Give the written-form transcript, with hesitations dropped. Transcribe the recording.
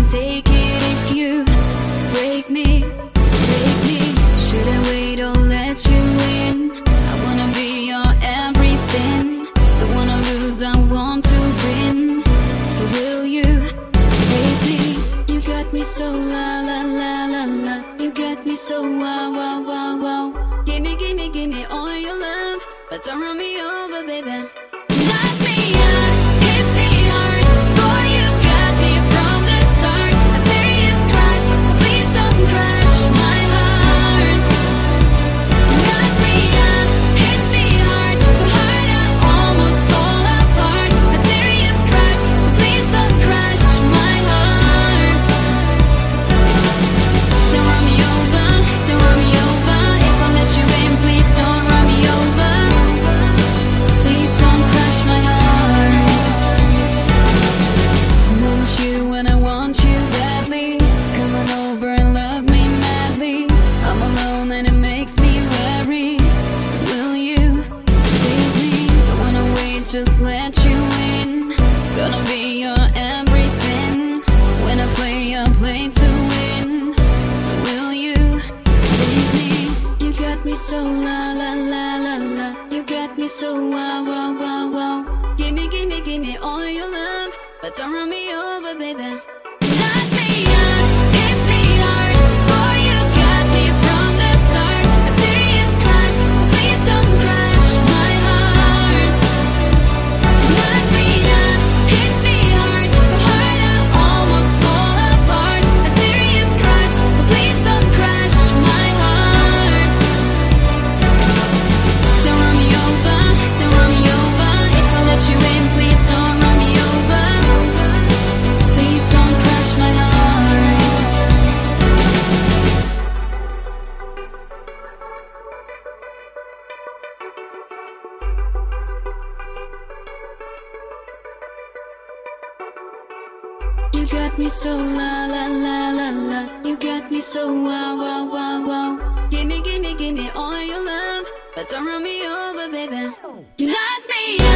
take it if you break me, break me. Should I wait or let you in? I wanna be your everything. Don't wanna lose, I want to win. So will you save me? You got me so la la la la la. You got me so wow wow wow wow. Give me all of your love, but don't run me over, baby. Knock me out, hit me hard. Boy, you got me from the start. A serious crush, so please don't crush my heart. Knock me out, hit me hard, so hard I almost fall apart. A serious crush, so please don't crush my heart. Don't run me over, don't run me over. If I let you in, please don't run me over. Please don't crush my heart. I want you and I want you badly. Come on over and love me madly. I'm alone and it makes me worry. So will you save me? Don't wanna wait, just let you in. Gonna be your everything. When I play to win. So will you save me? You got me so la la la la la. You got me so wow wow wow wow. Give me all of your love, but don't run me over, baby. Knock me out, hit me hard. Boy, you got me from the start. A serious crush, so please don't crush my heart. Knock me out, hit me hard, so hard I almost fall apart. A serious crush, so please don't crush my heart. Don't run me over, don't run me over. If I let you in, please don't run me over. Please don't crush my heart. You got me so la la la la la. You got me so wow wow wow wow. Give me all of your love, but don't run me over, baby. You knock me